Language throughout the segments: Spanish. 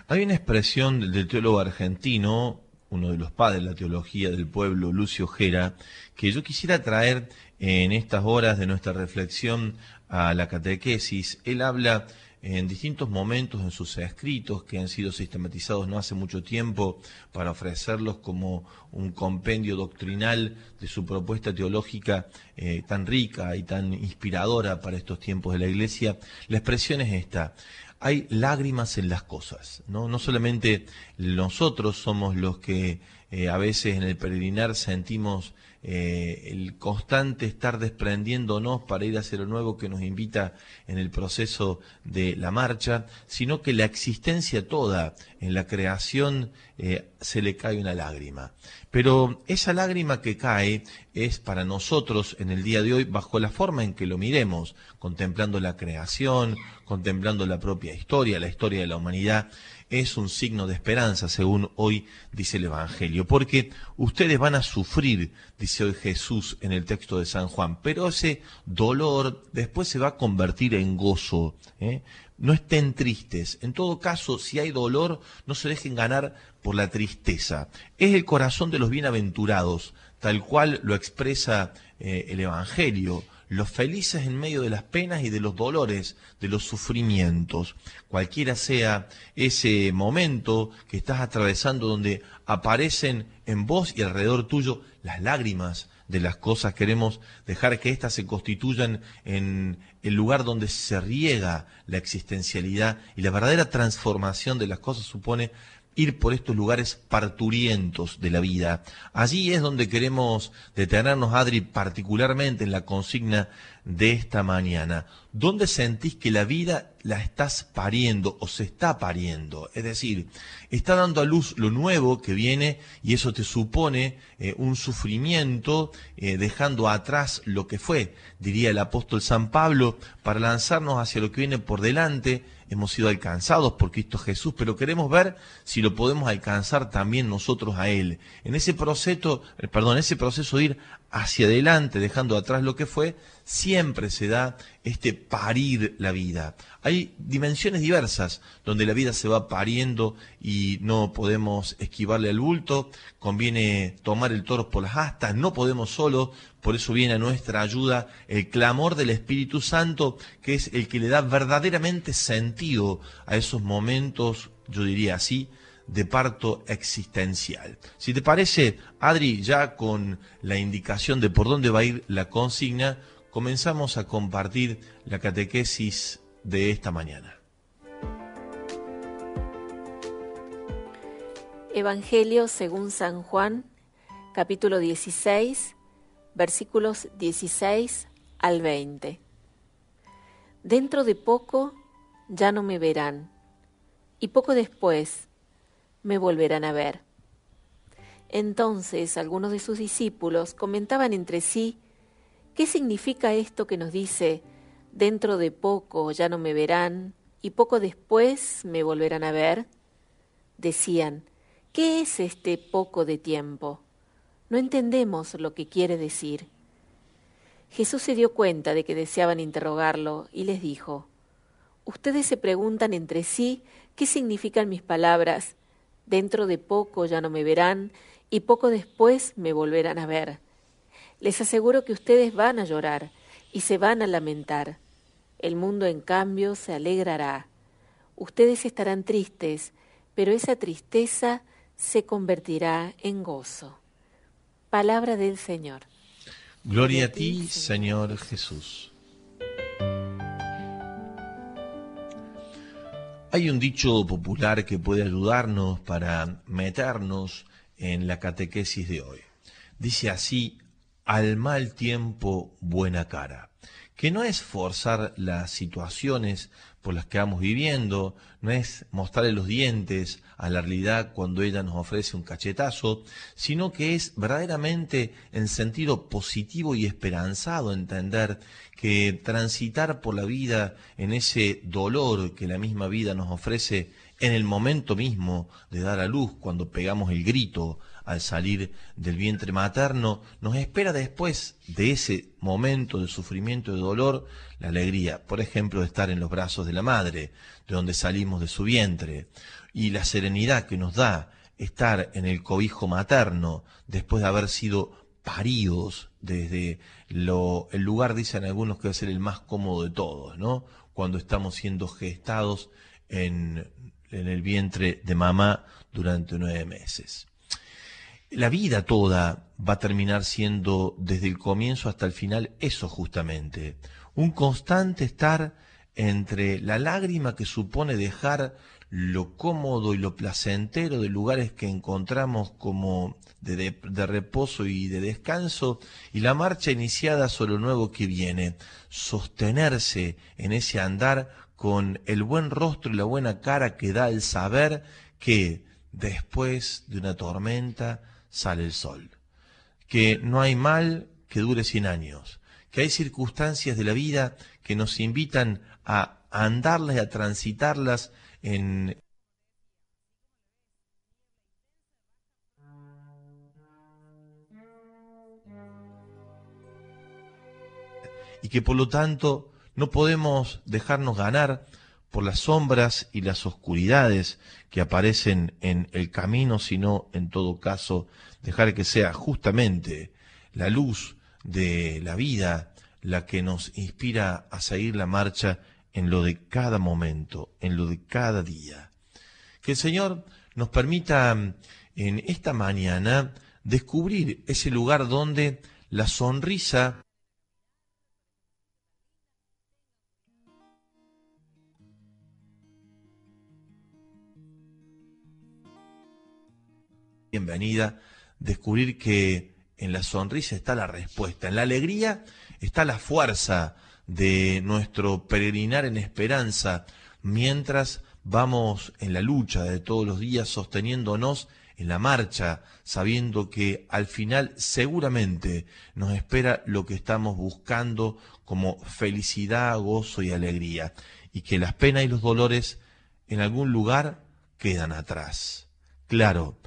Hay una expresión del teólogo argentino, uno de los padres de la teología del pueblo, Lucio Gera, que yo quisiera traer en estas horas de nuestra reflexión a la catequesis. Él habla en distintos momentos en sus escritos que han sido sistematizados no hace mucho tiempo para ofrecerlos como un compendio doctrinal de su propuesta teológica tan rica y tan inspiradora para estos tiempos de la Iglesia. La expresión es esta: hay lágrimas en las cosas, ¿no? No solamente nosotros somos los que a veces en el peregrinar sentimos el constante estar desprendiéndonos para ir hacia lo nuevo que nos invita en el proceso de la marcha, sino que la existencia toda en la creación se le cae una lágrima. Pero esa lágrima que cae es para nosotros en el día de hoy bajo la forma en que lo miremos, contemplando la creación, contemplando la propia historia, la historia de la humanidad. Es un signo de esperanza, según hoy dice el Evangelio, porque ustedes van a sufrir, dice hoy Jesús en el texto de San Juan, pero ese dolor después se va a convertir en gozo, ¿eh? No estén tristes. En todo caso, si hay dolor, no se dejen ganar por la tristeza. Es el corazón de los bienaventurados, tal cual lo expresa el Evangelio. Los felices en medio de las penas y de los dolores, de los sufrimientos. Cualquiera sea ese momento que estás atravesando donde aparecen en vos y alrededor tuyo las lágrimas de las cosas, queremos dejar que éstas se constituyan en el lugar donde se riega la existencialidad, y la verdadera transformación de las cosas supone ir por estos lugares parturientos de la vida. Allí es donde queremos detenernos, Adri, particularmente en la consigna de esta mañana. ¿Dónde sentís que la vida la estás pariendo o se está pariendo? Es decir, está dando a luz lo nuevo que viene y eso te supone un sufrimiento, dejando atrás lo que fue, diría el apóstol San Pablo, para lanzarnos hacia lo que viene por delante. Hemos sido alcanzados por Cristo Jesús, pero queremos ver si lo podemos alcanzar también nosotros a Él. En ese proceso de ir hacia adelante, dejando atrás lo que fue, siempre se da este parir la vida. Hay dimensiones diversas donde la vida se va pariendo y no podemos esquivarle al bulto, conviene tomar el toro por las astas, no podemos solos. Por eso viene a nuestra ayuda el clamor del Espíritu Santo, que es el que le da verdaderamente sentido a esos momentos, yo diría así, de parto existencial. Si te parece, Adri, ya con la indicación de por dónde va a ir la consigna, comenzamos a compartir la catequesis de esta mañana. Evangelio según San Juan, capítulo 16, versículos 16 al 20. Dentro de poco ya no me verán, y poco después me volverán a ver. Entonces algunos de sus discípulos comentaban entre sí: ¿qué significa esto que nos dice, dentro de poco ya no me verán, y poco después me volverán a ver? Decían: ¿qué es este poco de tiempo? No entendemos lo que quiere decir. Jesús se dio cuenta de que deseaban interrogarlo y les dijo: ustedes se preguntan entre sí qué significan mis palabras, dentro de poco ya no me verán y poco después me volverán a ver. Les aseguro que ustedes van a llorar y se van a lamentar. El mundo, en cambio, se alegrará. Ustedes estarán tristes, pero esa tristeza se convertirá en gozo. Palabra del Señor. Gloria a ti, Señor Jesús. Hay un dicho popular que puede ayudarnos para meternos en la catequesis de hoy. Dice así: al mal tiempo, buena cara. Que no es forzar las situaciones por las que vamos viviendo, no es mostrarle los dientes a la realidad cuando ella nos ofrece un cachetazo, sino que es verdaderamente en sentido positivo y esperanzado entender que transitar por la vida en ese dolor que la misma vida nos ofrece en el momento mismo de dar a luz, cuando pegamos el grito al salir del vientre materno, nos espera después de ese momento de sufrimiento y de dolor la alegría, por ejemplo, de estar en los brazos de la madre, de donde salimos de su vientre, y la serenidad que nos da estar en el cobijo materno después de haber sido paridos desde el lugar, dicen algunos, que va a ser el más cómodo de todos, ¿no? Cuando estamos siendo gestados en el vientre de mamá durante 9 meses. La vida toda va a terminar siendo, desde el comienzo hasta el final, eso justamente, un constante estar entre la lágrima que supone dejar lo cómodo y lo placentero de lugares que encontramos como de reposo y de descanso, y la marcha iniciada sobre lo nuevo que viene, sostenerse en ese andar con el buen rostro y la buena cara que da el saber que después de una tormenta sale el sol, que no hay mal que dure 100 años, que hay circunstancias de la vida que nos invitan a andarlas y a transitarlas y que por lo tanto no podemos dejarnos ganar por las sombras y las oscuridades que aparecen en el camino, sino en todo caso dejar que sea justamente la luz de la vida la que nos inspira a seguir la marcha en lo de cada momento, en lo de cada día. Que el Señor nos permita en esta mañana descubrir ese lugar donde la sonrisa bienvenida, descubrir que en la sonrisa está la respuesta, en la alegría está la fuerza de nuestro peregrinar en esperanza, mientras vamos en la lucha de todos los días sosteniéndonos en la marcha, sabiendo que al final seguramente nos espera lo que estamos buscando como felicidad, gozo y alegría, y que las penas y los dolores en algún lugar quedan atrás. Claro,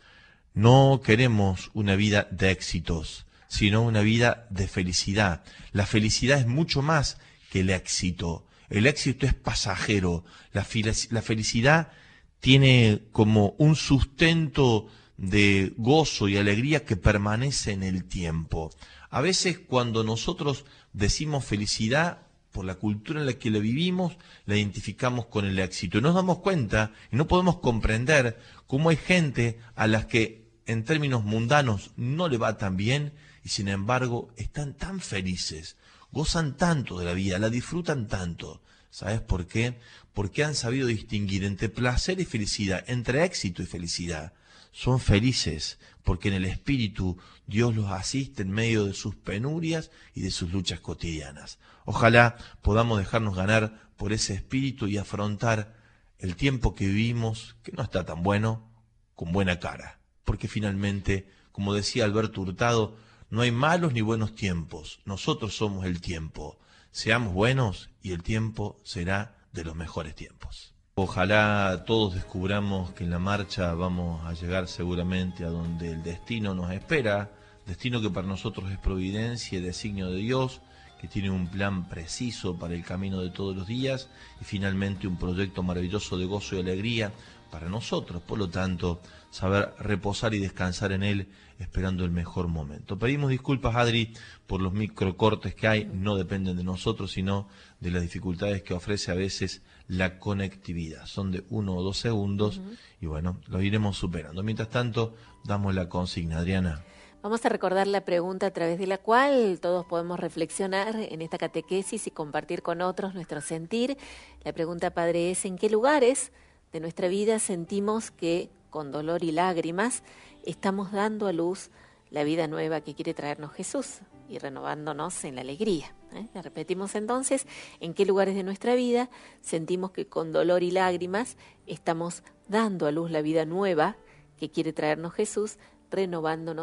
no queremos una vida de éxitos, sino una vida de felicidad. La felicidad es mucho más que el éxito. El éxito es pasajero. La felicidad tiene como un sustento de gozo y alegría que permanece en el tiempo. A veces cuando nosotros decimos felicidad, por la cultura en la que la vivimos, la identificamos con el éxito. Y nos damos cuenta y no podemos comprender cómo hay gente a las que en términos mundanos no le va tan bien y sin embargo están tan felices, gozan tanto de la vida, la disfrutan tanto. ¿Sabes por qué? Porque han sabido distinguir entre placer y felicidad, entre éxito y felicidad. Son felices porque en el espíritu Dios los asiste en medio de sus penurias y de sus luchas cotidianas. Ojalá podamos dejarnos ganar por ese espíritu y afrontar el tiempo que vivimos, que no está tan bueno, con buena cara. Porque finalmente, como decía Alberto Hurtado, no hay malos ni buenos tiempos, nosotros somos el tiempo. Seamos buenos y el tiempo será de los mejores tiempos. Ojalá todos descubramos que en la marcha vamos a llegar seguramente a donde el destino nos espera, destino que para nosotros es providencia y designio de Dios, que tiene un plan preciso para el camino de todos los días y finalmente un proyecto maravilloso de gozo y alegría para nosotros. Por lo tanto, saber reposar y descansar en él esperando el mejor momento. Pedimos disculpas, Adri, por los microcortes que hay, no dependen de nosotros, sino de las dificultades que ofrece a veces la conectividad. Son de 1 o 2 segundos y bueno, los iremos superando. Mientras tanto, damos la consigna, Adriana. Vamos a recordar la pregunta a través de la cual todos podemos reflexionar en esta catequesis y compartir con otros nuestro sentir. La pregunta, Padre, es: ¿en qué lugares de nuestra vida sentimos que con dolor y lágrimas estamos dando a luz la vida nueva que quiere traernos Jesús y renovándonos en la alegría? Le repetimos entonces: ¿en qué lugares de nuestra vida sentimos que con dolor y lágrimas estamos dando a luz la vida nueva que quiere traernos Jesús, renovándonos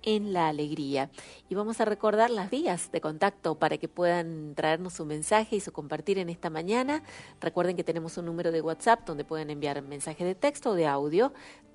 en la alegría. Y vamos a recordar las vías de contacto para que puedan traernos su mensaje y su compartir en esta mañana. Recuerden que tenemos un número de WhatsApp donde pueden enviar mensaje de texto o de audio,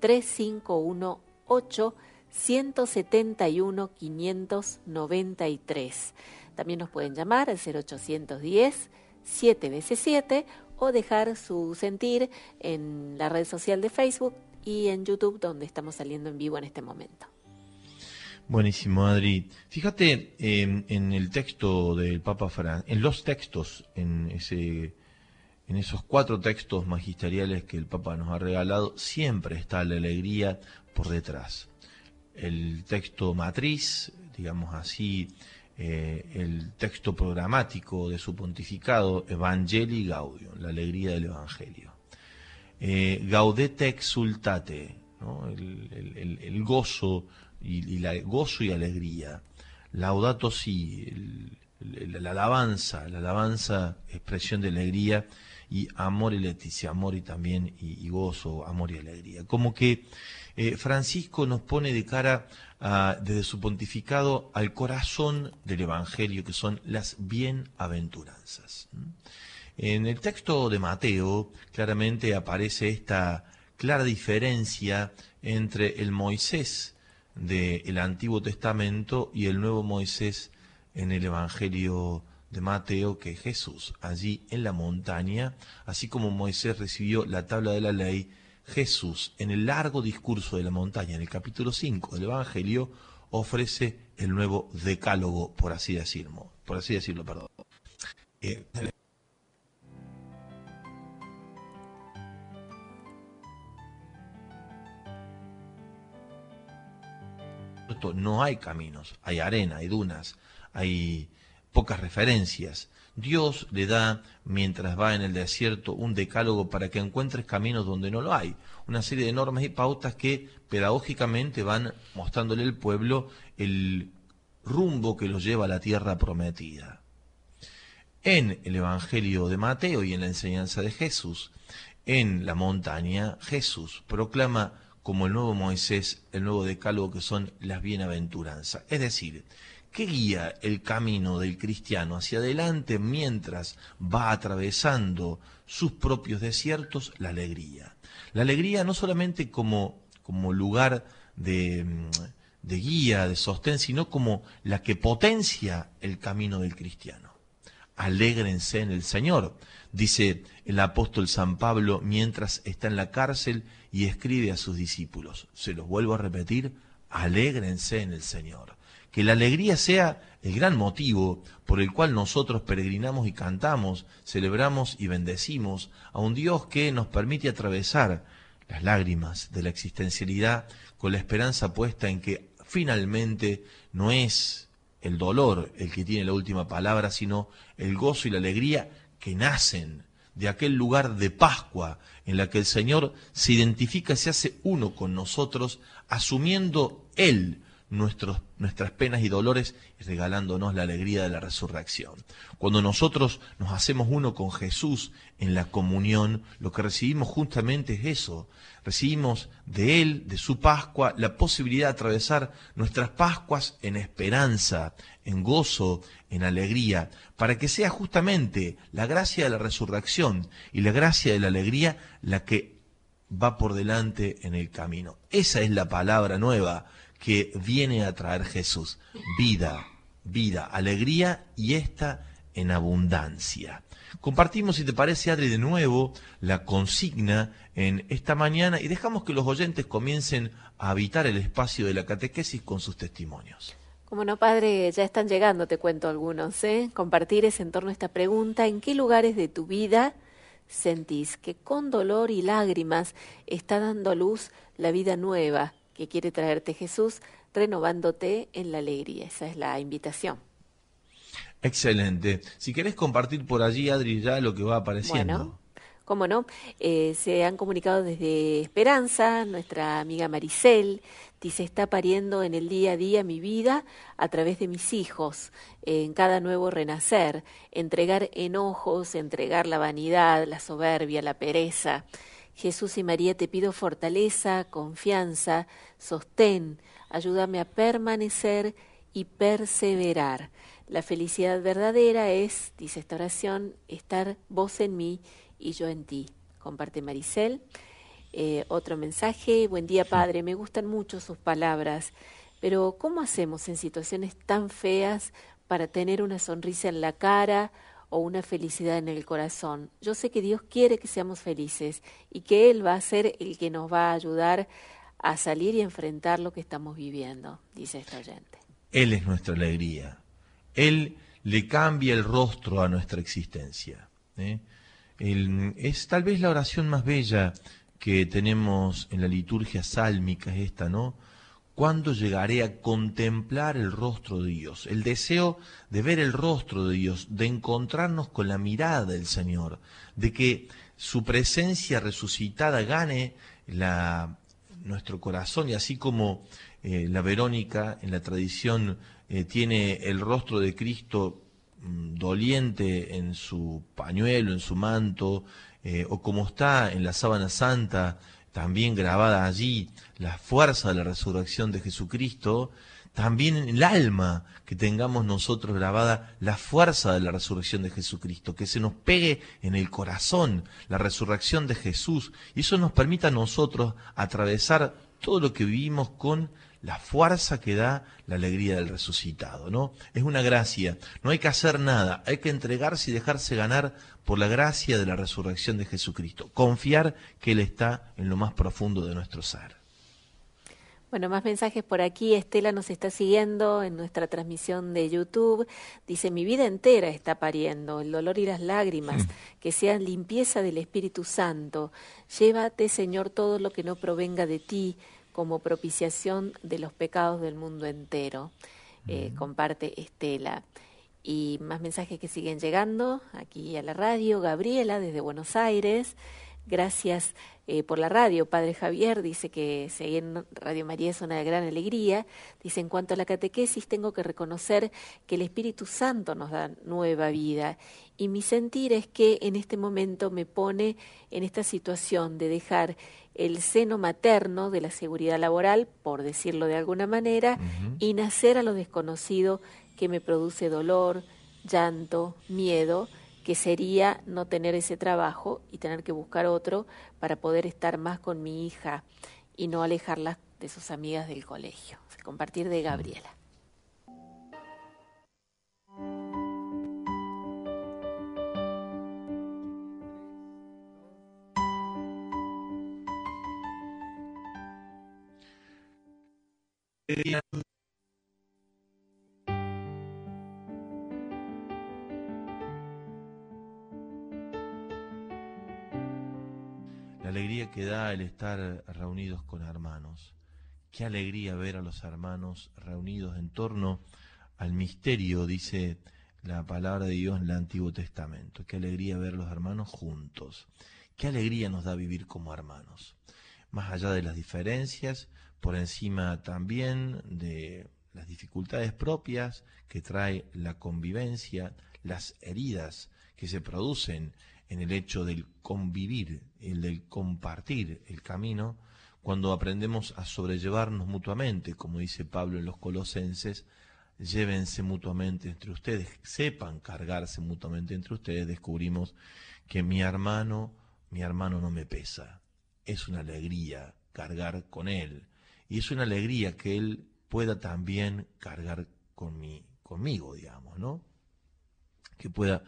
3518-171-593. También nos pueden llamar al 0810 7 veces 7 o dejar su sentir en la red social de Facebook y en YouTube, donde estamos saliendo en vivo en este momento. Buenísimo, Adri. Fíjate en el texto del Papa Francisco, en los textos, en esos 4 textos magisteriales que el Papa nos ha regalado, siempre está la alegría por detrás. El texto matriz, digamos así, el texto programático de su pontificado, Evangelii Gaudium, la alegría del Evangelio. Gaudete exultate, ¿no? El gozo y gozo y alegría. Laudato si, la alabanza, expresión de alegría, y amor y leticia, amor y también y gozo, amor y alegría. Como que Francisco nos pone de cara desde su pontificado al corazón del Evangelio, que son las bienaventuranzas. En el texto de Mateo claramente aparece esta clara diferencia entre el Moisés del Antiguo Testamento y el nuevo Moisés en el Evangelio de Mateo, que es Jesús. Allí en la montaña, así como Moisés recibió la tabla de la ley, Jesús, en el largo discurso de la montaña, en el capítulo 5 del Evangelio, ofrece el nuevo decálogo, por así decirlo. No hay caminos, hay arena, hay dunas, hay pocas referencias. Dios le da, mientras va en el desierto, un decálogo para que encuentres caminos donde no lo hay. Una serie de normas y pautas que pedagógicamente van mostrándole al pueblo el rumbo que los lleva a la tierra prometida. En el Evangelio de Mateo y en la enseñanza de Jesús, en la montaña, Jesús proclama como el nuevo Moisés, el nuevo decálogo, que son las bienaventuranzas. Es decir, ¿qué guía el camino del cristiano hacia adelante mientras va atravesando sus propios desiertos? La alegría. La alegría no solamente como lugar de guía, de sostén, sino como la que potencia el camino del cristiano. Alégrense en el Señor, dice el apóstol San Pablo mientras está en la cárcel y escribe a sus discípulos. Se los vuelvo a repetir, alégrense en el Señor. Que la alegría sea el gran motivo por el cual nosotros peregrinamos y cantamos, celebramos y bendecimos a un Dios que nos permite atravesar las lágrimas de la existencialidad con la esperanza puesta en que finalmente no es el dolor el que tiene la última palabra, sino el gozo y la alegría que nacen de aquel lugar de Pascua en la que el Señor se identifica y se hace uno con nosotros, asumiendo Él nuestras penas y dolores y regalándonos la alegría de la resurrección. Cuando nosotros nos hacemos uno con Jesús en la comunión, lo que recibimos justamente es eso. Recibimos de Él, de su Pascua, la posibilidad de atravesar nuestras Pascuas en esperanza, en gozo, en alegría, para que sea justamente la gracia de la resurrección y la gracia de la alegría la que va por delante en el camino. Esa es la palabra nueva que viene a traer Jesús. Vida, alegría, y esta en abundancia. Compartimos, si te parece, Adri, de nuevo la consigna en esta mañana y dejamos que los oyentes comiencen a habitar el espacio de la catequesis con sus testimonios. Como no, padre, ya están llegando, te cuento algunos, Compartires en torno a esta pregunta: ¿en qué lugares de tu vida sentís que con dolor y lágrimas está dando a luz la vida nueva que quiere traerte Jesús, renovándote en la alegría? Esa es la invitación. Excelente. Si querés compartir por allí, Adri, ya lo que va apareciendo. Bueno, cómo no. Se han comunicado desde Esperanza, nuestra amiga Maricel, dice: está pariendo en el día a día mi vida a través de mis hijos, en cada nuevo renacer, entregar enojos, entregar la vanidad, la soberbia, la pereza. Jesús y María, te pido fortaleza, confianza, sostén, ayúdame a permanecer y perseverar. La felicidad verdadera es, dice esta oración, estar vos en mí y yo en ti. Comparte Maricel. Otro mensaje: buen día, padre, me gustan mucho sus palabras, pero ¿cómo hacemos en situaciones tan feas para tener una sonrisa en la cara o una felicidad en el corazón? Yo sé que Dios quiere que seamos felices y que Él va a ser el que nos va a ayudar a salir y enfrentar lo que estamos viviendo, dice esta oyente. Él es nuestra alegría. Él le cambia el rostro a nuestra existencia. Es tal vez la oración más bella que tenemos en la liturgia sálmica, es esta, ¿no? ¿Cuándo llegaré a contemplar el rostro de Dios? El deseo de ver el rostro de Dios, de encontrarnos con la mirada del Señor, de que su presencia resucitada gane nuestro corazón, y así como la Verónica en la tradición tiene el rostro de Cristo doliente en su pañuelo, en su manto, o como está en la sábana santa, también grabada allí, la fuerza de la resurrección de Jesucristo, también en el alma que tengamos nosotros grabada la fuerza de la resurrección de Jesucristo, que se nos pegue en el corazón la resurrección de Jesús, y eso nos permita a nosotros atravesar todo lo que vivimos con la fuerza que da la alegría del resucitado, ¿no? Es una gracia, no hay que hacer nada, hay que entregarse y dejarse ganar por la gracia de la resurrección de Jesucristo, confiar que Él está en lo más profundo de nuestro ser. Bueno, más mensajes por aquí. Estela nos está siguiendo en nuestra transmisión de YouTube. Dice: mi vida entera está pariendo, el dolor y las lágrimas, que sean limpieza del Espíritu Santo. Llévate, Señor, todo lo que no provenga de ti, como propiciación de los pecados del mundo entero. Comparte Estela. Y más mensajes que siguen llegando aquí a la radio. Gabriela, desde Buenos Aires. Gracias por la radio, Padre Javier. Dice que seguir en Radio María es una gran alegría. Dice: en cuanto a la catequesis, tengo que reconocer que el Espíritu Santo nos da nueva vida, y mi sentir es que en este momento me pone en esta situación de dejar el seno materno de la seguridad laboral, por decirlo de alguna manera, y nacer a lo desconocido, que me produce dolor, llanto, miedo, que sería no tener ese trabajo y tener que buscar otro para poder estar más con mi hija y no alejarla de sus amigas del colegio. Compartir de Gabriela. La alegría que da el estar reunidos con hermanos. Qué alegría ver a los hermanos reunidos en torno al misterio, dice la palabra de Dios en el Antiguo Testamento. Qué alegría ver a los hermanos juntos. Qué alegría nos da vivir como hermanos. Más allá de las diferencias, por encima también de las dificultades propias que trae la convivencia, las heridas que se producen en el hecho del convivir, el del compartir el camino, cuando aprendemos a sobrellevarnos mutuamente, como dice Pablo en los Colosenses: llévense mutuamente entre ustedes, sepan cargarse mutuamente entre ustedes. Descubrimos que mi hermano no me pesa. Es una alegría cargar con él, y es una alegría que él pueda también cargar conmigo, digamos, ¿no? Que pueda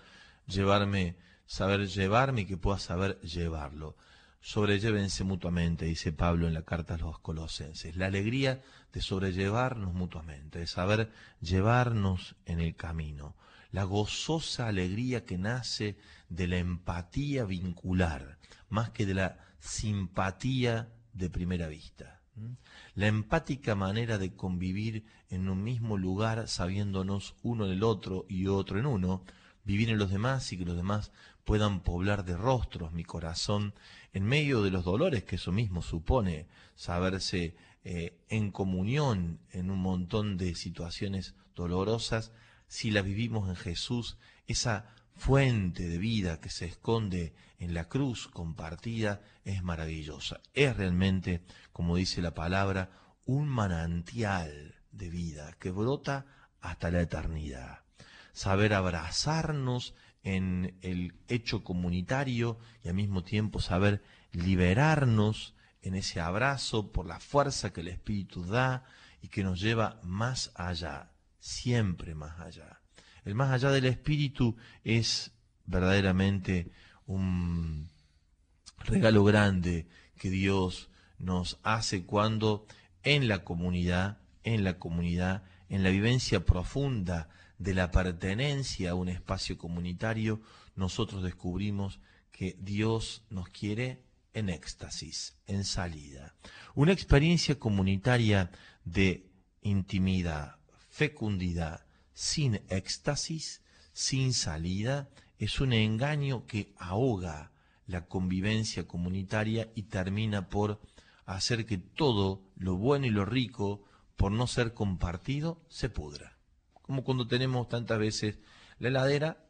saber llevarme y que pueda saber llevarlo. Sobrellévense mutuamente, dice Pablo en la carta a los Colosenses. La alegría de sobrellevarnos mutuamente, de saber llevarnos en el camino. La gozosa alegría que nace de la empatía vincular, más que de la simpatía de primera vista. La empática manera de convivir en un mismo lugar, sabiéndonos uno en el otro y otro en uno, vivir en los demás y que los demás puedan poblar de rostros mi corazón en medio de los dolores que eso mismo supone, saberse en comunión en un montón de situaciones dolorosas. Si la vivimos en Jesús, esa fuente de vida que se esconde en la cruz compartida es maravillosa. Es realmente, como dice la palabra, un manantial de vida que brota hasta la eternidad. Saber abrazarnos en el hecho comunitario y al mismo tiempo saber liberarnos en ese abrazo por la fuerza que el Espíritu da y que nos lleva más allá, siempre más allá. El más allá del Espíritu es verdaderamente un regalo grande que Dios nos hace cuando en la comunidad, en la vivencia profunda de la pertenencia a un espacio comunitario, nosotros descubrimos que Dios nos quiere en éxtasis, en salida. Una experiencia comunitaria de intimidad, fecundidad, sin éxtasis, sin salida, es un engaño que ahoga la convivencia comunitaria y termina por hacer que todo lo bueno y lo rico, por no ser compartido, se pudra. Como cuando tenemos tantas veces la heladera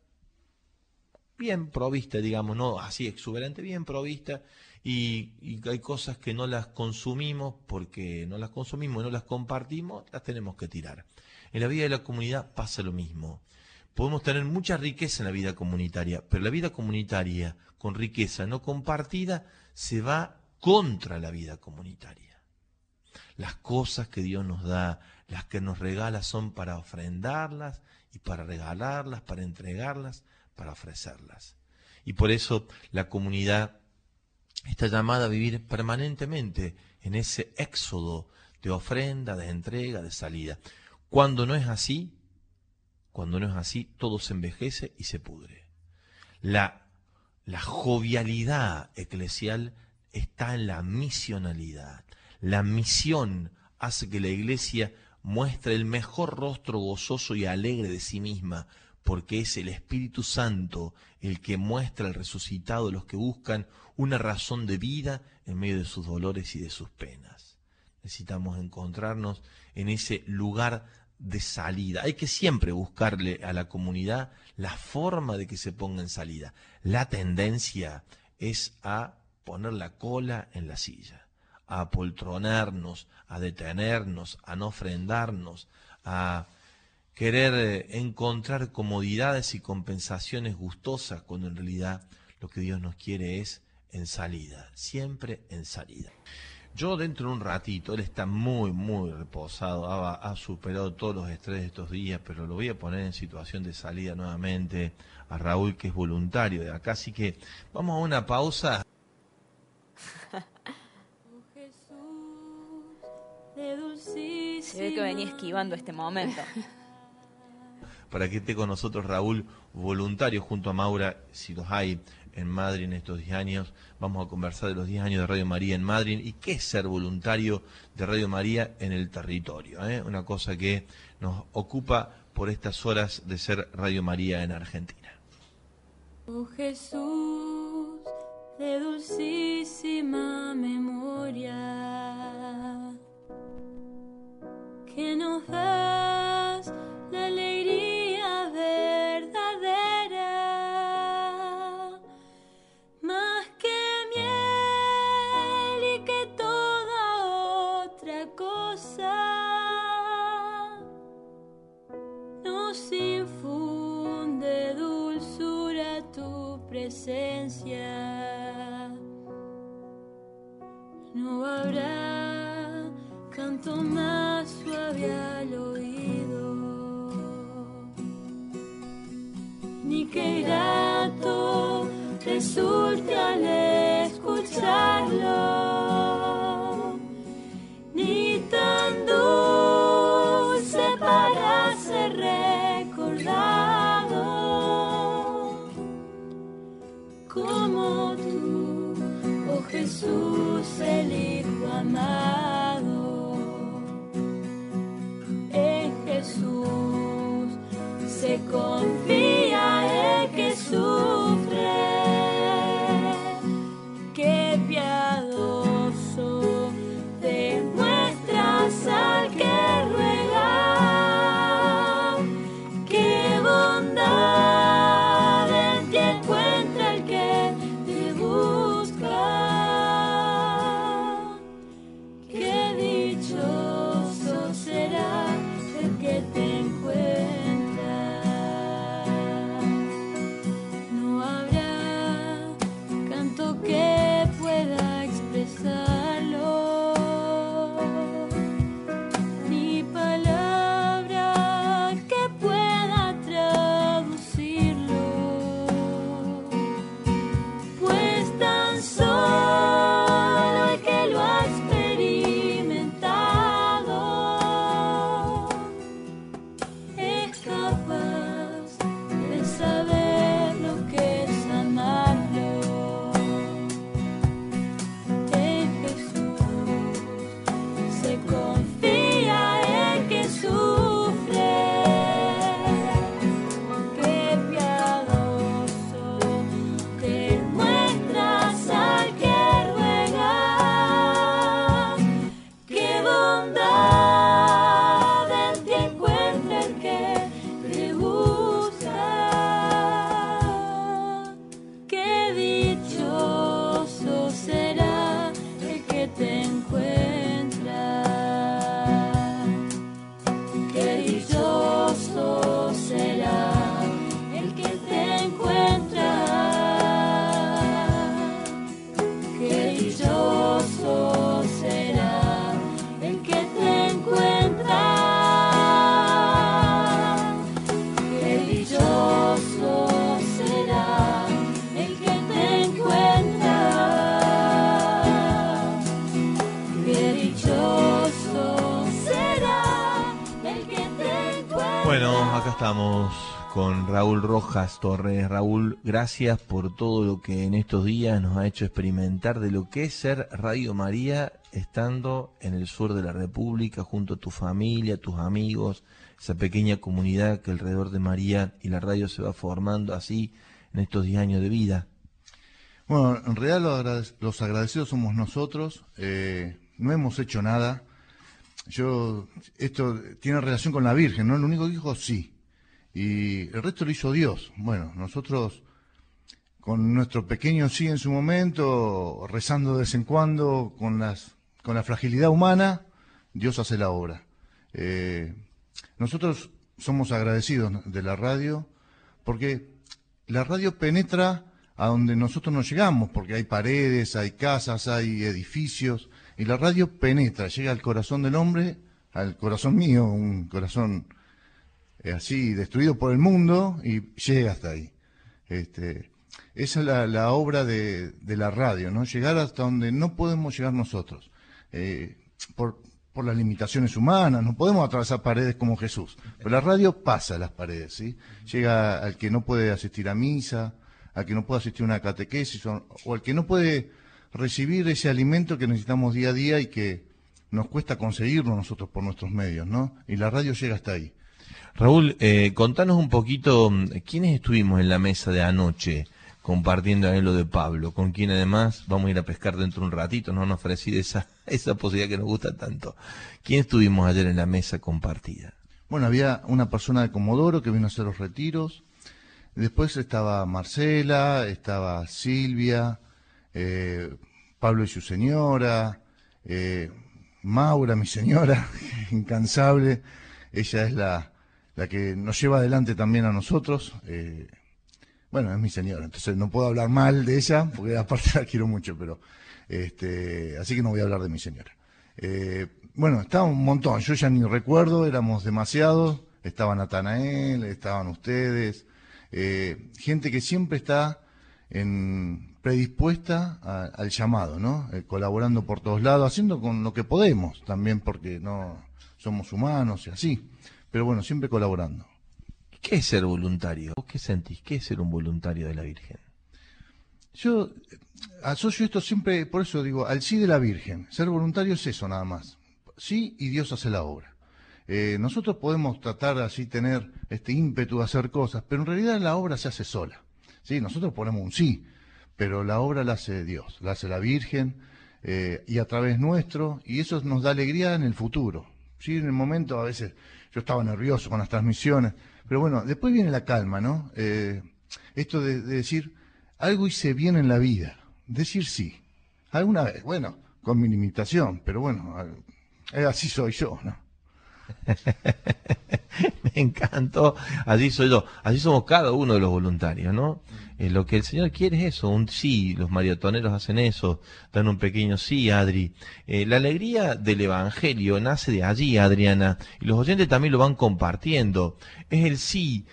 bien provista, digamos, no así exuberante, bien provista, y hay cosas que no las consumimos porque no las consumimos y no las compartimos, las tenemos que tirar. En la vida de la comunidad pasa lo mismo. Podemos tener mucha riqueza en la vida comunitaria, pero la vida comunitaria con riqueza no compartida se va contra la vida comunitaria. Las cosas que Dios nos da, las que nos regala, son para ofrendarlas y para regalarlas, para entregarlas, para ofrecerlas. Y por eso la comunidad está llamada a vivir permanentemente en ese éxodo de ofrenda, de entrega, de salida. Cuando no es así, todo se envejece y se pudre. La jovialidad eclesial está en la misionalidad. La misión hace que la iglesia muestre el mejor rostro gozoso y alegre de sí misma, porque es el Espíritu Santo el que muestra al resucitado los que buscan una razón de vida en medio de sus dolores y de sus penas. Necesitamos encontrarnos en ese lugar de salida. Hay que siempre buscarle a la comunidad la forma de que se ponga en salida. La tendencia es a poner la cola en la silla, a apoltronarnos, a detenernos, a no ofrendarnos, a querer encontrar comodidades y compensaciones gustosas, cuando en realidad lo que Dios nos quiere es en salida, siempre en salida. Yo dentro de un ratito, él está muy reposado, ha superado todos los estrés de estos días, pero lo voy a poner en situación de salida nuevamente a Raúl, que es voluntario de acá, así que vamos a una pausa. Se ve que venía esquivando este momento. Para que esté con nosotros Raúl, voluntario junto a Maura, si los hay en Madrid en estos 10 años. Vamos a conversar de los 10 años de Radio María en Madrid y qué es ser voluntario de Radio María en el territorio. Una cosa que nos ocupa por estas horas de ser Radio María en Argentina. Oh Jesús, de dulcísima memoria, que nos das la alegría verdadera, más que miel y que toda otra cosa, nos infunde dulzura tu presencia. No habrá canto más suave al oído, ni que grato resulte al escucharlo, ni tan dulce para ser recordado como tú, oh Jesús, el Hijo amado. En Jesús se confía el que sufre, qué piadoso dichoso será el que te encuentre. Bueno, acá estamos con Raúl Rojas Torres. Raúl, gracias por todo lo que en estos días nos ha hecho experimentar de lo que es ser Radio María estando en el sur de la República, junto a tu familia, tus amigos, esa pequeña comunidad que alrededor de María y la radio se va formando así en estos 10 años de vida. Bueno, en realidad los agradecidos somos nosotros, no hemos hecho nada. Esto tiene relación con la Virgen, ¿no? El único que dijo sí. Y el resto lo hizo Dios. Bueno, nosotros con nuestro pequeño sí en su momento, rezando de vez en cuando, con la fragilidad humana, Dios hace la obra. Nosotros somos agradecidos de la radio, porque la radio penetra a donde nosotros no llegamos, porque hay paredes, hay casas, hay edificios, y la radio penetra, llega al corazón del hombre, al corazón mío, un corazón así destruido por el mundo, y llega hasta ahí. Esa es la obra de la radio, ¿no? Llegar hasta donde no podemos llegar nosotros, por las limitaciones humanas, no podemos atravesar paredes como Jesús, pero la radio pasa las paredes, ¿sí? Llega al que no puede asistir a misa, al que no puede asistir a una catequesis, o al que no puede recibir ese alimento que necesitamos día a día y que nos cuesta conseguirlo nosotros por nuestros medios, ¿no? Y la radio llega hasta ahí. Raúl, contanos un poquito, ¿quiénes estuvimos en la mesa de anoche compartiendo ahí lo de Pablo? Con quien además vamos a ir a pescar dentro de un ratito, nos han ofrecido esa posibilidad que nos gusta tanto. ¿Quién estuvimos ayer en la mesa compartida? Bueno, había una persona de Comodoro que vino a hacer los retiros, después estaba Marcela, estaba Silvia, Pablo y su señora, Maura, mi señora, incansable, ella es la que nos lleva adelante también a nosotros. Bueno, es mi señora, entonces no puedo hablar mal de ella, porque aparte la quiero mucho, pero así que no voy a hablar de mi señora. Bueno, estaba un montón, yo ya ni recuerdo, éramos demasiados, estaba Natanael, estaban ustedes, gente que siempre está predispuesta al llamado, ¿no? Colaborando por todos lados, haciendo con lo que podemos también, porque no somos humanos y así, pero bueno, siempre colaborando. ¿Qué es ser voluntario? ¿Vos qué sentís? ¿Qué es ser un voluntario de la Virgen? Yo asocio esto siempre, por eso digo, al sí de la Virgen. Ser voluntario es eso nada más. Sí, y Dios hace la obra. Nosotros podemos tratar así, tener este ímpetu de hacer cosas, pero en realidad la obra se hace sola. Sí, nosotros ponemos un sí, pero la obra la hace Dios, la hace la Virgen, y a través nuestro, y eso nos da alegría en el futuro. Sí, en el momento a veces yo estaba nervioso con las transmisiones, pero bueno, después viene la calma, ¿no? Esto de decir, algo hice bien en la vida, decir sí. Alguna vez, bueno, con mi limitación, pero bueno, así soy yo, ¿no? Me encantó, así soy yo, así somos cada uno de los voluntarios, ¿no? Lo que el Señor quiere es eso, un sí, los maratoneros hacen eso, dan un pequeño sí, Adri. La alegría del Evangelio nace de allí, Adriana, y los oyentes también lo van compartiendo. Es el sí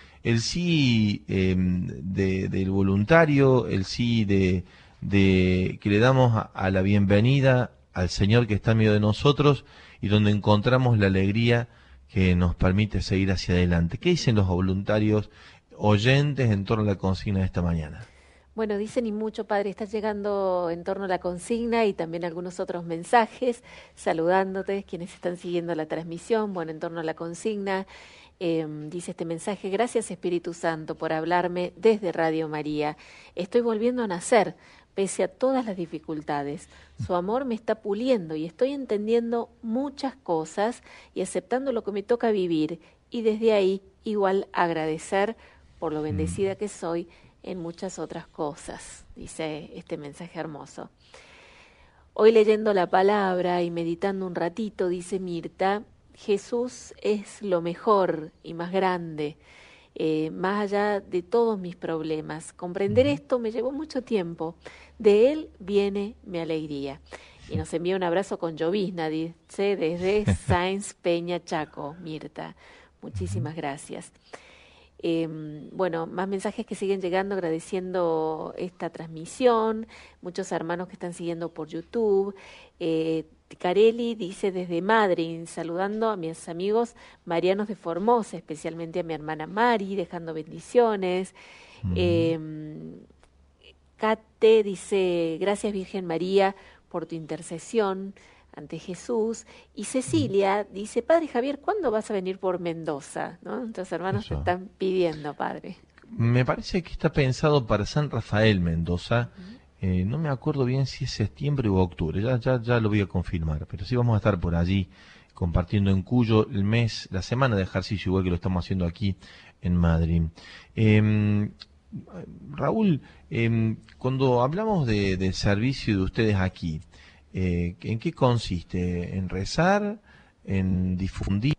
del voluntario, el sí de que le damos a la bienvenida al Señor que está en medio de nosotros y donde encontramos la alegría que nos permite seguir hacia adelante. ¿Qué dicen los voluntarios oyentes en torno a la consigna de esta mañana? Bueno, dicen y mucho, Padre, estás llegando en torno a la consigna y también algunos otros mensajes, saludándote, quienes están siguiendo la transmisión, bueno, en torno a la consigna. Dice este mensaje: gracias Espíritu Santo por hablarme desde Radio María. Estoy volviendo a nacer, pese a todas las dificultades. Su amor me está puliendo y estoy entendiendo muchas cosas y aceptando lo que me toca vivir. Y desde ahí, igual agradecer por lo bendecida que soy en muchas otras cosas, dice este mensaje hermoso. Hoy leyendo la palabra y meditando un ratito, dice Mirta, Jesús es lo mejor y más grande, más allá de todos mis problemas. Comprender esto me llevó mucho tiempo. De Él viene mi alegría. Y nos envía un abrazo con llovizna, dice, desde Sáenz Peña, Chaco, Mirta. Muchísimas gracias. Bueno, más mensajes que siguen llegando agradeciendo esta transmisión, muchos hermanos que están siguiendo por YouTube, Ticarelli dice desde Madrid, saludando a mis amigos marianos de Formosa, especialmente a mi hermana Mari, dejando bendiciones. Cate dice, gracias Virgen María por tu intercesión ante Jesús. Y Cecilia dice, Padre Javier, ¿cuándo vas a venir por Mendoza? ¿No? Nuestros hermanos te están pidiendo, Padre. Me parece que está pensado para San Rafael Mendoza. No me acuerdo bien si es septiembre o octubre, ya lo voy a confirmar, pero sí vamos a estar por allí compartiendo en Cuyo la semana de ejercicio, igual que lo estamos haciendo aquí en Madrid. Raúl, cuando hablamos del servicio de ustedes aquí, ¿en qué consiste? ¿En rezar? ¿En difundir?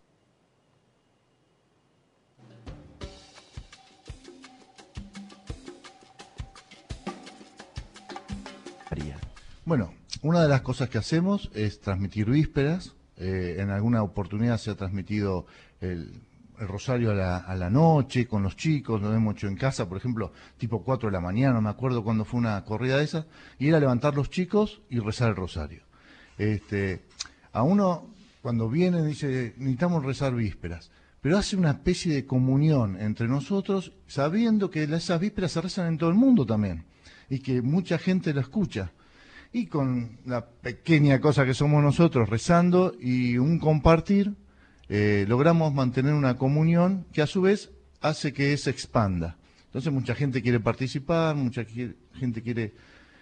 Bueno, una de las cosas que hacemos es transmitir vísperas. En alguna oportunidad se ha transmitido el rosario a la noche con los chicos, lo hemos hecho en casa, por ejemplo, tipo 4 de la mañana, no me acuerdo cuándo fue una corrida de esa, y era levantar los chicos y rezar el rosario. A uno, cuando viene, dice, necesitamos rezar vísperas, pero hace una especie de comunión entre nosotros, sabiendo que esas vísperas se rezan en todo el mundo también, y que mucha gente la escucha. Y con la pequeña cosa que somos nosotros, rezando y un compartir, logramos mantener una comunión que a su vez hace que se expanda. Entonces mucha gente quiere participar, mucha gente quiere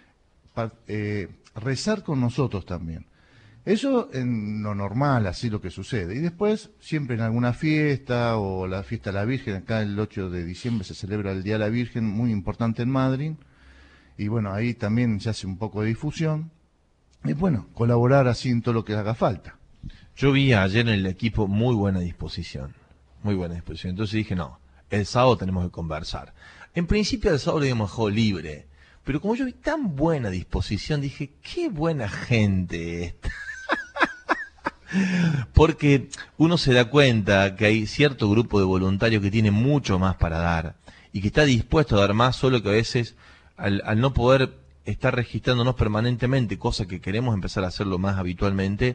rezar con nosotros también. Eso en lo normal, así lo que sucede. Y después, siempre en alguna fiesta, o la fiesta de la Virgen, acá el 8 de diciembre se celebra el Día de la Virgen, muy importante en Madrid. Y bueno, ahí también se hace un poco de difusión. Y bueno, colaborar así en todo lo que haga falta. Yo vi ayer en el equipo muy buena disposición. Muy buena disposición. Entonces dije, no, el sábado tenemos que conversar. En principio el sábado lo habíamos dejado libre. Pero como yo vi tan buena disposición, dije, qué buena gente esta. Porque uno se da cuenta que hay cierto grupo de voluntarios que tiene mucho más para dar. Y que está dispuesto a dar más, solo que a veces... Al no poder estar registrándonos permanentemente, cosa que queremos empezar a hacerlo más habitualmente,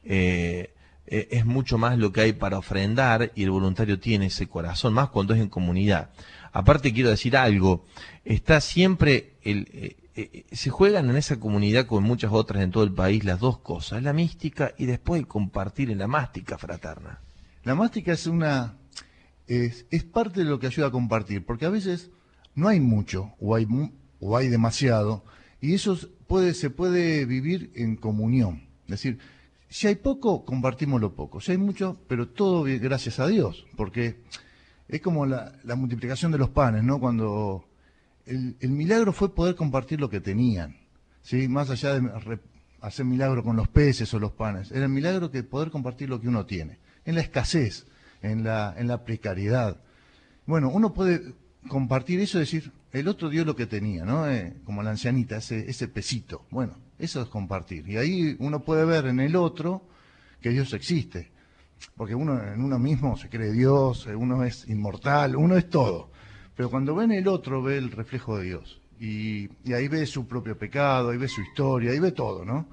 es mucho más lo que hay para ofrendar y el voluntario tiene ese corazón, más cuando es en comunidad. Aparte quiero decir algo, está siempre, se juegan en esa comunidad con muchas otras en todo el país las dos cosas, la mística y después el compartir en la mástica fraterna. La mástica es es parte de lo que ayuda a compartir, porque a veces no hay mucho o hay demasiado, y eso se puede vivir en comunión. Es decir, si hay poco, compartimos lo poco. Si hay mucho, pero todo gracias a Dios, porque es como la multiplicación de los panes, ¿no? Cuando el milagro fue poder compartir lo que tenían, ¿sí? Más allá de hacer milagro con los peces o los panes, era el milagro que poder compartir lo que uno tiene, en la escasez, en la precariedad. Bueno, uno puede compartir eso, decir, el otro dio lo que tenía, ¿no? Como la ancianita, ese pesito. Bueno, eso es compartir. Y ahí uno puede ver en el otro que Dios existe. Porque uno en uno mismo se cree Dios, uno es inmortal, uno es todo. Pero cuando ve en el otro, ve el reflejo de Dios. Y ahí ve su propio pecado, ahí ve su historia, ahí ve todo, ¿no?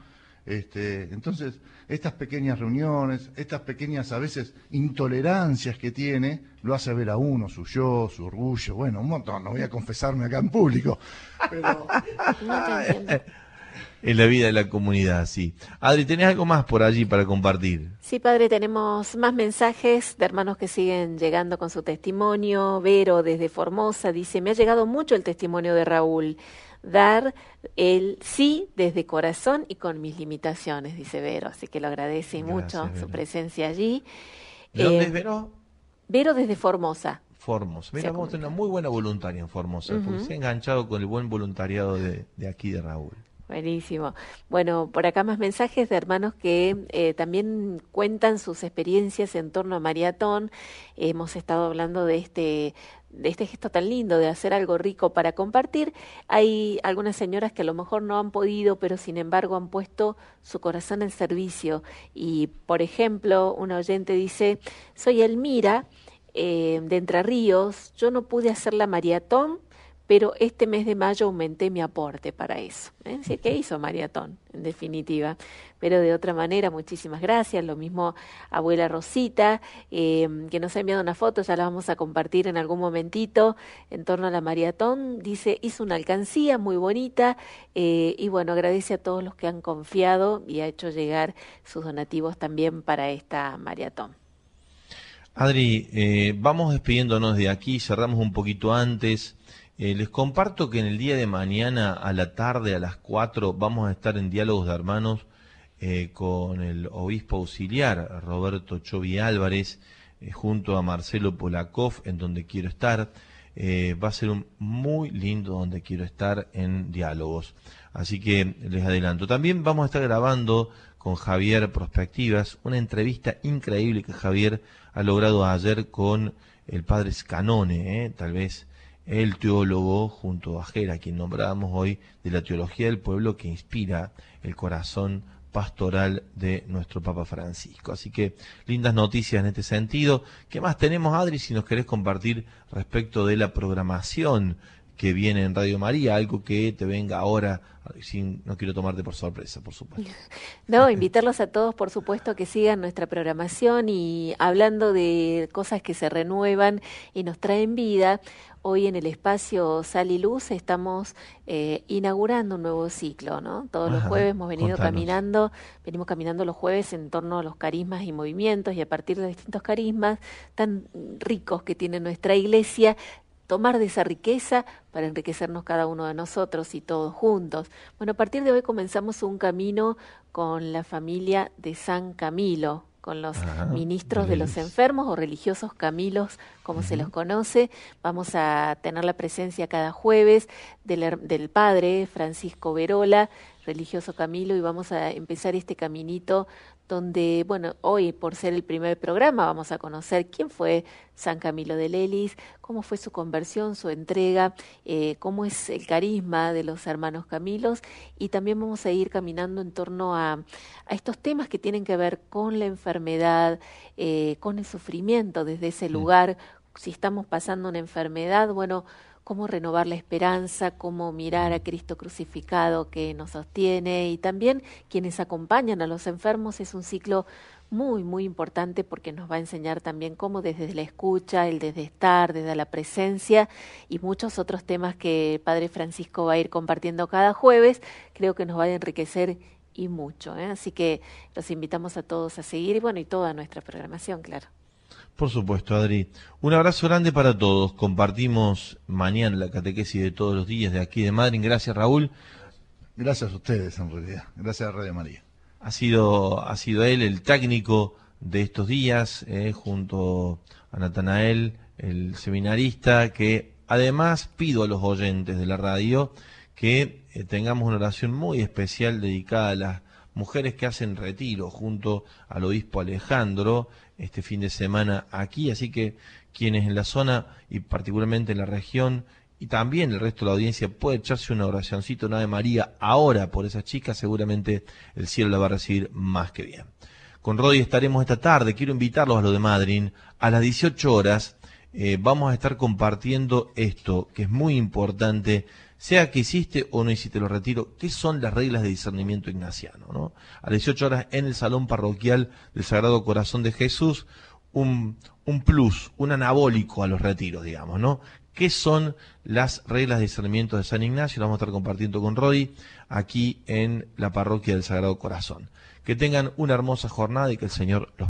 Entonces, estas pequeñas reuniones, estas pequeñas a veces intolerancias que tiene, lo hace ver a uno, su yo, su orgullo, bueno, un montón, no voy a confesarme acá en público, pero... No te entiendo. En la vida de la comunidad, sí. Adri, ¿tenés algo más por allí para compartir? Sí, Padre, tenemos más mensajes de hermanos que siguen llegando con su testimonio. Vero, desde Formosa, dice, me ha llegado mucho el testimonio de Raúl. Dar el sí desde corazón y con mis limitaciones, dice Vero. Así que lo agradece mucho Vero. su presencia allí. ¿De dónde es Vero? Vero desde Formosa. Formosa. Mira, vamos a tener una muy buena voluntaria en Formosa, porque se ha enganchado con el buen voluntariado de aquí de Raúl. Buenísimo. Bueno, por acá más mensajes de hermanos que también cuentan sus experiencias en torno a maratón. Hemos estado hablando de este gesto tan lindo de hacer algo rico para compartir. Hay algunas señoras que a lo mejor no han podido, pero sin embargo han puesto su corazón en servicio. Y, por ejemplo, una oyente dice, soy Elmira, de Entre Ríos, yo no pude hacer la maratón, pero este mes de mayo aumenté mi aporte para eso. Es decir, ¿qué hizo Maratón, en definitiva? Pero de otra manera, muchísimas gracias. Lo mismo abuela Rosita, que nos ha enviado una foto, ya la vamos a compartir en algún momentito, en torno a la maratón. Dice, hizo una alcancía muy bonita, y bueno, agradece a todos los que han confiado y ha hecho llegar sus donativos también para esta maratón. Adri, vamos despidiéndonos de aquí, cerramos un poquito antes. Les comparto que en el día de mañana a la tarde, a las 4, vamos a estar en Diálogos de Hermanos con el obispo auxiliar Roberto Chovi Álvarez, junto a Marcelo Polakov, en Donde Quiero Estar. Va a ser un muy lindo Donde Quiero Estar en Diálogos. Así que les adelanto. También vamos a estar grabando con Javier Prospectivas, una entrevista increíble que Javier ha logrado ayer con el padre Scanone, tal vez el teólogo junto a Gera, quien nombrábamos hoy, de la teología del pueblo que inspira el corazón pastoral de nuestro Papa Francisco. Así que lindas noticias en este sentido. ¿Qué más tenemos, Adri, si nos querés compartir respecto de la programación que viene en Radio María, algo que te venga ahora, no quiero tomarte por sorpresa, por supuesto? No, invitarlos a todos, por supuesto, que sigan nuestra programación, y hablando de cosas que se renuevan y nos traen vida, hoy en el espacio Sal y Luz estamos inaugurando un nuevo ciclo, ¿no? Todos los jueves venimos caminando los jueves en torno a los carismas y movimientos, y a partir de distintos carismas tan ricos que tiene nuestra iglesia, tomar de esa riqueza para enriquecernos cada uno de nosotros y todos juntos. Bueno, a partir de hoy comenzamos un camino con la familia de San Camilo, con los ministros de los enfermos o religiosos Camilos, como se los conoce. Vamos a tener la presencia cada jueves del padre Francisco Verola, religioso Camilo, y vamos a empezar este caminito donde, bueno, hoy por ser el primer programa vamos a conocer quién fue San Camilo de Lelis, cómo fue su conversión, su entrega, cómo es el carisma de los hermanos Camilos, y también vamos a ir caminando en torno a estos temas que tienen que ver con la enfermedad, con el sufrimiento desde ese lugar. Si estamos pasando una enfermedad, bueno, cómo renovar la esperanza, cómo mirar a Cristo crucificado que nos sostiene, y también quienes acompañan a los enfermos. Es un ciclo muy, muy importante porque nos va a enseñar también cómo desde la escucha, el desde estar, desde la presencia, y muchos otros temas que el Padre Francisco va a ir compartiendo cada jueves, creo que nos va a enriquecer y mucho, ¿eh? Así que los invitamos a todos a seguir, y bueno, y toda nuestra programación, claro. Por supuesto, Adri. Un abrazo grande para todos. Compartimos mañana la catequesis de todos los días de aquí de Madrid. Gracias, Raúl. Gracias a ustedes, en realidad. Gracias a Radio María. Ha sido él el técnico de estos días, junto a Natanael, el seminarista, que además pido a los oyentes de la radio que tengamos una oración muy especial dedicada a las mujeres que hacen retiro junto al obispo Alejandro este fin de semana aquí, así que quienes en la zona y particularmente en la región y también el resto de la audiencia puede echarse una oracioncita, una Ave María ahora por esas chicas, seguramente el cielo la va a recibir más que bien. Con Rodi estaremos esta tarde, quiero invitarlos a lo de Madrid, a las 18 horas vamos a estar compartiendo esto, que es muy importante, sea que hiciste o no hiciste los retiros, ¿qué son las reglas de discernimiento ignaciano, ¿no? A las 18 horas en el Salón Parroquial del Sagrado Corazón de Jesús, un plus, un anabólico a los retiros, digamos, ¿no? ¿Qué son las reglas de discernimiento de San Ignacio? Lo vamos a estar compartiendo con Rodi aquí en la Parroquia del Sagrado Corazón. Que tengan una hermosa jornada y que el Señor los